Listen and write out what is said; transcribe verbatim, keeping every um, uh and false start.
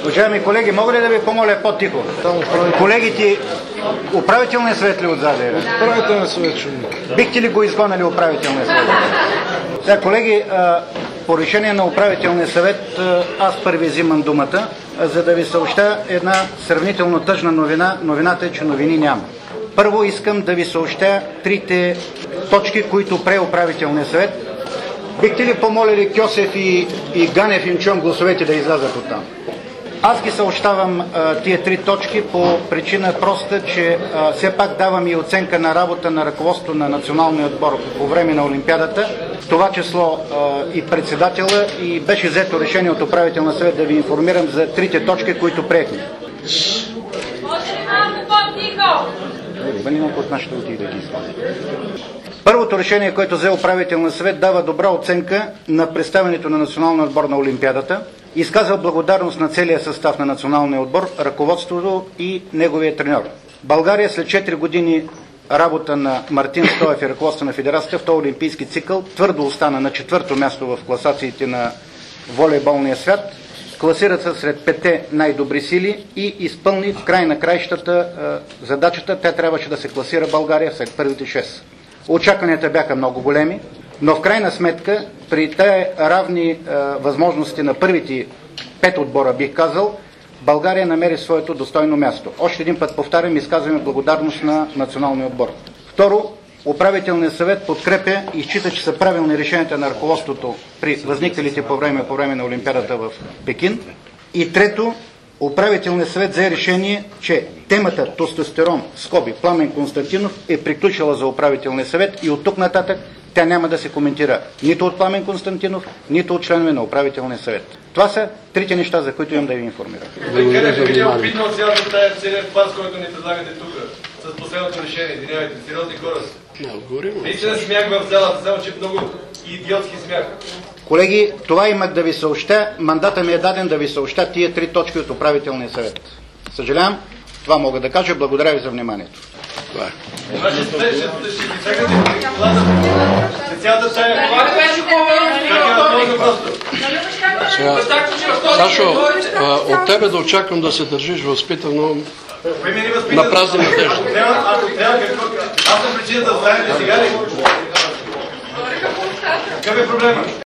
Уважаеми колеги, мога ли да ви помоля по-тихо? Колегите, управителният съвет ли отзаде? Управителният съвет ще. Бихте ли го изгонали управителният съвет? Сега, колеги, по решение на управителния съвет аз първи взимам думата, за да ви съобща една сравнително тъжна новина. Новината е, че новини няма. Първо искам да ви съобща трите точки, които прие управителния съвет. Бихте ли помолили Кьосев и, и Ганев им чуем гласовете да излязат оттам? Аз ги съобщавам а, тия три точки по причина проста, че а, все пак давам и оценка на работа на ръководството на националния отбор по време на Олимпиадата, в това число а, и председателя, и беше взето решение от управителна съвет да ви информирам за трите точки, които приехме. Първото решение, което взе управителния съвет, дава добра оценка на представянето на националния отбор на Олимпиадата. Изказва благодарност на целия състав на националния отбор, ръководството и неговия треньор. България след четири години работа на Мартин Стоев и ръководство на федерацията в този олимпийски цикъл твърдо остана на четвърто място в класациите на волейболния свят. Класират се сред петте най-добри сили и изпълни в край на краищата задачата. Тя трябваше да се класира България сред първите шест. Очакванията бяха много големи, но в крайна сметка при тези равни е, възможности на първите пет отбора, бих казал, България намери своето достойно място. Още един път повтарям, изказваме благодарност на националния отбор. Второ, управителният съвет подкрепя и счита, че са правилни решенията на ръководството при възникналите по време, по време на Олимпиадата в Пекин. И трето, управителният съвет взе решение, че темата тестостерон, скоби, Пламен Константинов е приключила за управителния съвет и от тук нататък тя няма да се коментира нито от Пламен Константинов, нито от членове на управителния съвет. Това са трите неща, за които имам да ви информирам. Благодаря за вниманието. От цялата тая целият клас, който ни предлагате тук, с последното решение, извинявайте, сериозни хора са. Наистина смях в залата, само че много идиотски смях. Колеги, това имах да ви съобща. Мандата ми е даден да ви съобща тия три точки от управителния съвет. Съжалявам, това мога да кажа. Благодаря ви за вниманието. Това е. Сашо, от тебе да очаквам да се държиш възпитано на празни надежди. Аз съм причината да знаете сега ли? Какъв е проблема?